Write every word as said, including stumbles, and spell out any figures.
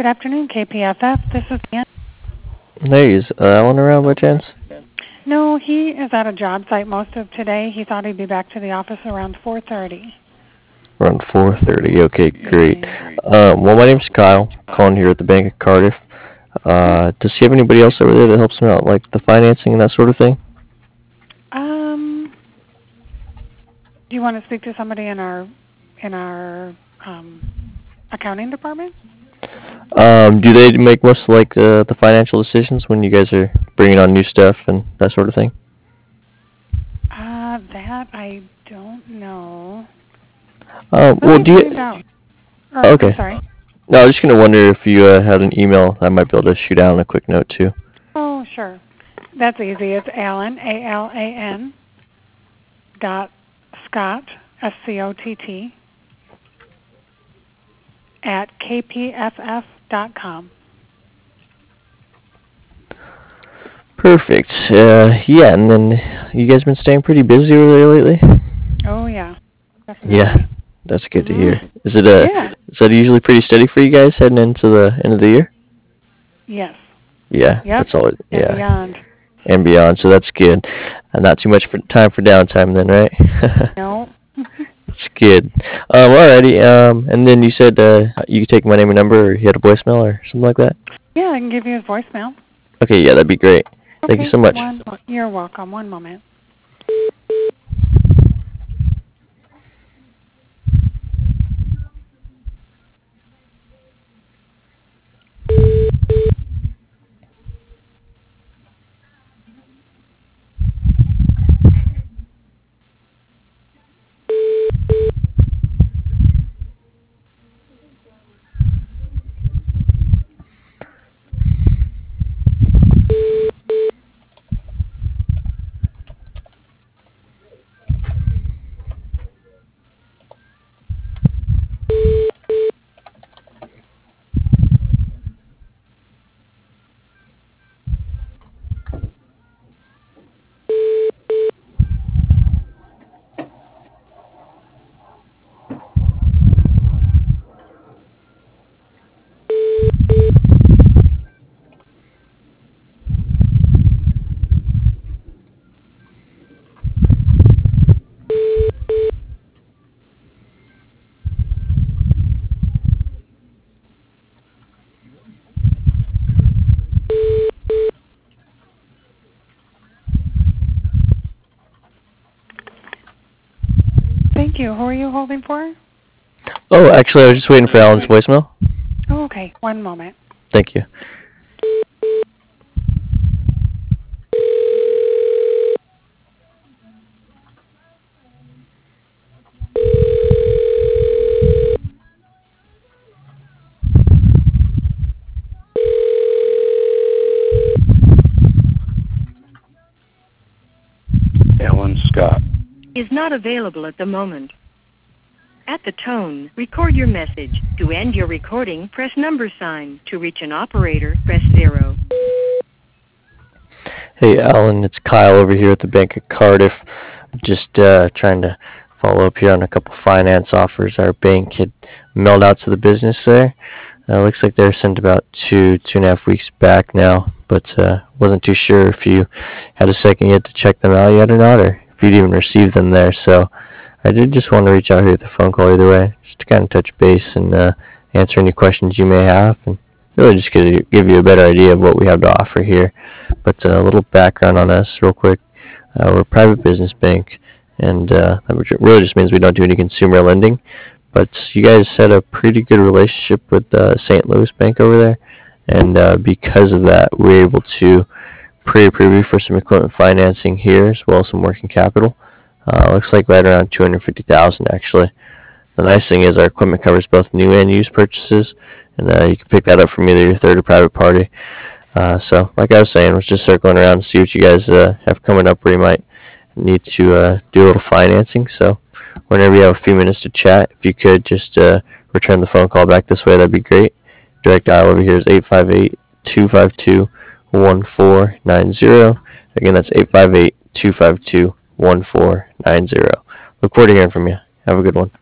Good afternoon, K P F F. This is Ann. Hey, is uh, Alan around by chance? No, he is at a job site most of today. He thought he'd be back to the office around four thirty. Around four thirty. Okay, great. Um, well, my name's Kyle. Calling here at the Bank of Cardiff. Uh, does he have anybody else over there that helps him out, like the financing and that sort of thing? Um, do you want to speak to somebody in our in our um, accounting department? Um, do they make most like uh, the financial decisions when you guys are bringing on new stuff and that sort of thing? Uh, that I don't know. Um, Let well, me do you? find out. Or, Okay. I'm sorry. No, I was just gonna wonder if you uh, had an email I might be able to shoot out a quick note to. Oh, sure. That's easy. It's Alan, A L A N, dot Scott, S C O T T, at K P F F dot com. Perfect. Uh, yeah, and then you guys been staying pretty busy over there lately? Oh, yeah. Definitely. Yeah, that's good to Mm-hmm. hear. Is it uh, Yeah. is that usually pretty steady for you guys heading into the end of the year? Yes. Yeah, Yep. that's always And yeah, beyond. and beyond. So that's good. And not too much for time for downtime then, right? No. That's good. Um, alrighty. Um, and then you said uh, you could take my name and number, or you had a voicemail or something like that. Yeah, I can give you his voicemail. Okay, yeah, that'd be great. Thank you Okay. so much. One. You're welcome. One moment. Thank you. Who are you holding for? Oh, actually, I was just waiting for Alan's voicemail. Oh, okay. One moment. Thank you. Alan Scott is not available at the moment. At the tone, record your message. To end your recording, press number sign. To reach an operator, press zero. Hey, Alan, it's Kyle over here at the Bank of Cardiff. Just uh, trying to follow up here on a couple finance offers our bank had mailed out to the business there. Uh, looks like they're sent about two, two and a half weeks back now, but uh, wasn't too sure if you had a second yet to check them out yet or not, or if you'd even received them there. So I did just want to reach out here with a phone call either way, just to kind of touch base and uh, answer any questions you may have, and really just give give you a better idea of what we have to offer here. But uh, a little background on us real quick. Uh, we're a private business bank, and uh, that really just means we don't do any consumer lending. But you guys had a pretty good relationship with uh, Saint Louis Bank over there, and uh, because of that, we're able to pre-approve you for some equipment financing here, as well as some working capital. Uh, looks like right around two hundred fifty thousand dollars actually. The nice thing is our equipment covers both new and used purchases, and uh, you can pick that up from either your third or private party. Uh, so, like I was saying, was just circling around to see what you guys uh, have coming up where you might need to uh, do a little financing. So, whenever you have a few minutes to chat, if you could just uh, return the phone call back this way, that'd be great. Direct dial over here is eight five eight, two five two, one four nine zero. Again, that's eight five eight, two five two, one four nine zero. Look forward to hearing from you. Have a good one.